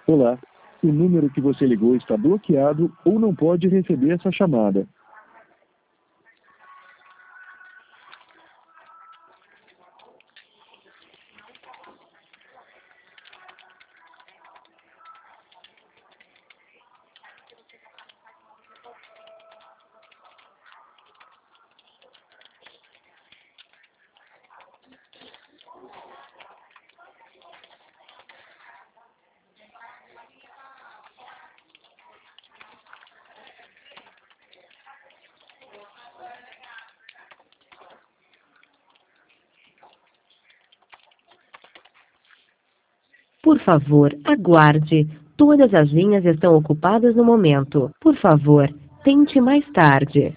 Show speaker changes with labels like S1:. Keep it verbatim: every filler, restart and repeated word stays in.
S1: Olá, o número que você ligou está bloqueado ou não pode receber essa chamada.
S2: Por favor, aguarde. Todas as linhas estão ocupadas no momento. Por favor, tente mais tarde.